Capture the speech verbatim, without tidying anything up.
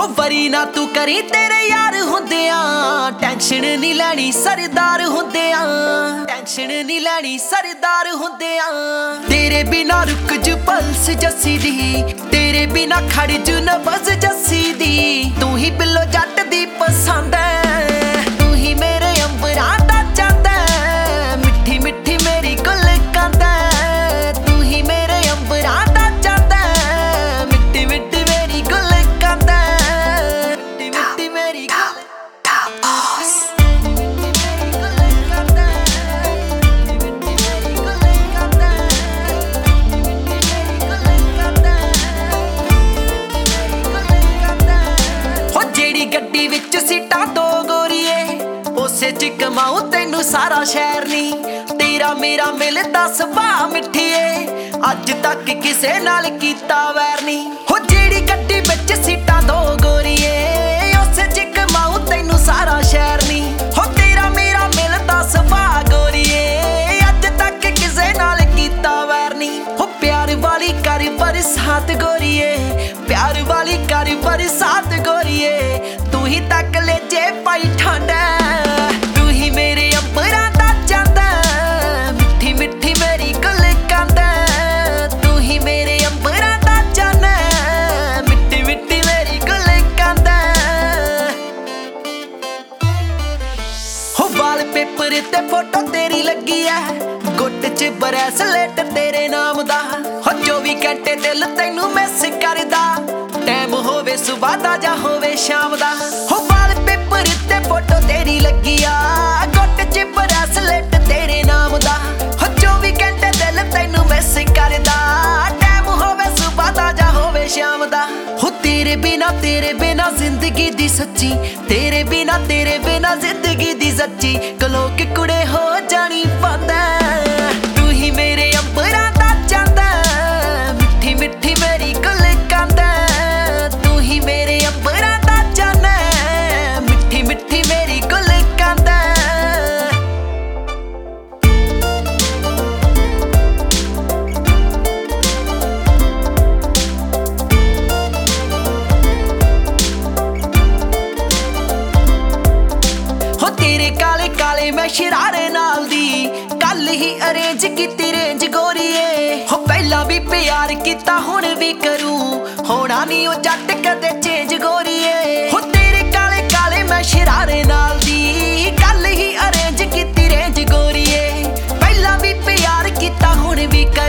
हो वरी ना तू करी तेरे यार हुंदिया टेंशन नहीं लैनी सरदार हुंदिया टेंशन नहीं लैनी सरदार हुंदिया तेरे बिना रुक जू पल्स जस्सी दी तेरे बिना खड़ जू नबज जस्सी दी तू ही बिल्लो जट दी पसंद है तू ही मेरे अंबरां दा चंद है मिठी मिठी मेरी गुल कंद है तू ही मेरे अंबरां दा चंद है मिठी मिठी मेरी गुल कंद है मिठी मिठी मेरी गुल गड्डी विच सीटां दो गोरीए उसे च कमाऊं तैनू सारा शहर नी तेरा मेरा मिलदा सुभाऽ मिठीए अज तक किसे नाल कीता वैर नी हो जेड़ी गड्डी विच सीटां दो गोरीए उसे च कमाऊं तैनू सारा शहर नी हो तेरा मेरा मिलदा सुभाऽ गोरीए अज तक किसे नाल कीता वैर नी हो प्यार वाली कर बरसात गोरीए प्यार वाली कर बरसात गोरीए तू ही तक ले जे पाई ठंड तू ही मेरे अंबरां दा चंद मिठी मिठी मेरी गुल कंद तू ही मेरे अंबरां दा चंद मिठी मिठी मेरी गुल कंद हो वाल पेपर ते फोटो तेरी लगी है गुट च ब्रेसलेट तेरे नाम दा हो चौबी घंटे दिल तैनू मिस करदा टाइम होवे सुबह दा जा होवे शाम दा हो वाल पेपर ते फोटो तेरी लगी आ गुट च ब्रेसलेट तेरे नाम दा हो चौबी घंटे दिल तैनू मिस करदा टाइम होवे सुबह दा जा होवे शाम दा हो तेरे बिना तेरे बिना जिंदगी दी सच्ची तेरे बिना तेरे बिना जिंदगी दी सच्ची कलोक कुड़े हो जानी बंद तू ही मेरे अंबरां दा चंद मिठी मिठी मेरी गुल कंद तू ही मेरे अंबरां दा चंद मिठी मिठी मेरी गुल कंद हो तेरे काले काले मैं शरारे नाल दी कल ही अरेंज कीती रेंज गोरीए हो पहला भी प्यार कीता हुण भी करूं होना नहीं ओ जट कदे चेंज गोरीए हो तेरे काले काले मैं शरारे नाल दी कल ही अरेंज कीती रेंज गोरीए पहला भी प्यार कीता हुण भी